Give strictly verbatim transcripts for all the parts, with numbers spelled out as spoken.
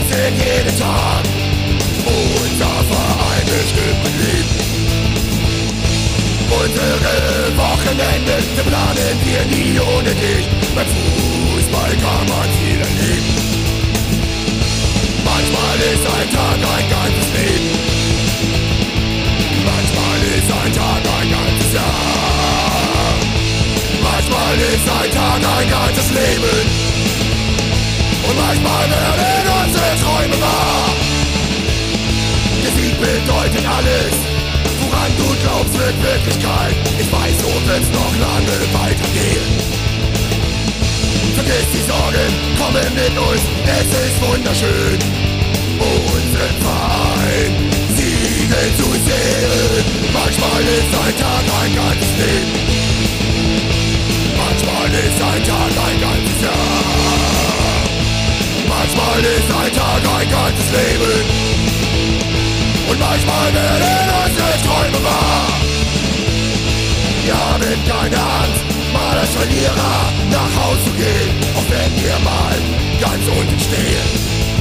sind jeden Tag unser vereinbestimmtes Leben. Unsere Wochenende planen wir nie ohne dich. Beim Fußball kann man viel erleben. Manchmal ist ein Tag ein ganzes Leben. Manchmal ist ein Tag ein ganzes Jahr. Manchmal ist ein Tag ein ganzes Leben. Und manchmal werden unsere Träume wahr. Der Sieg bedeutet alles, woran du glaubst, wird Wirklichkeit. Ich weiß, so wird's noch lange weitergehen. Vergiss die Sorgen, komme mit uns, es ist wunderschön. Unseren Verein Siegen zu sehen. Manchmal ist ein Tag ein ganzes Leben. Manchmal ist ein Tag ein ganzes Jahr. Manchmal ist ein Tag ein ganzes Leben. Und manchmal werden unsere Träume wahr. Wir haben keine Angst, mal als Verlierer nach Hause zu gehen, auch wenn wir mal ganz unten stehen.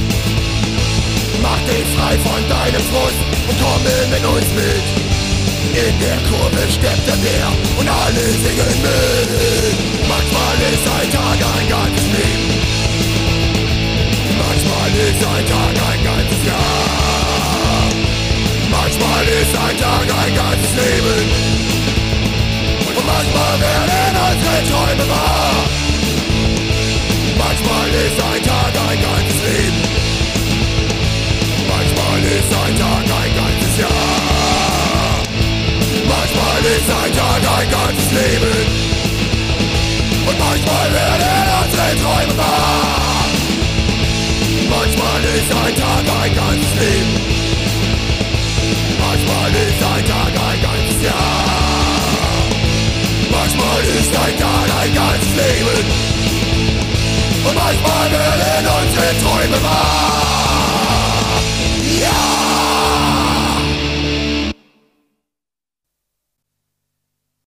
Mach dich frei von deinem Frust und komme mit uns mit. In der Kurve steppt der Bär und alle singen mit. Manchmal ist ein Tag ein ganzes Leben. Manchmal ist ein Tag ein ganzes Jahr. Manchmal ist ein Tag ein ganzes Leben. Und manchmal werden unsere Träume wahr. Manchmal ist ein Tag ein ganzes Leben. Manchmal ist ein Tag ein ganzes Jahr. Manchmal ist ein Tag ein ganzes Leben. Und manchmal werden unsere Träume wahr. Manchmal ist ein Tag ein ganzes Leben. Manchmal ist ein Tag ein ganzes Jahr. Manchmal ist ein Tag ein ganzes Leben. Und manchmal werden unsere Träume wahr.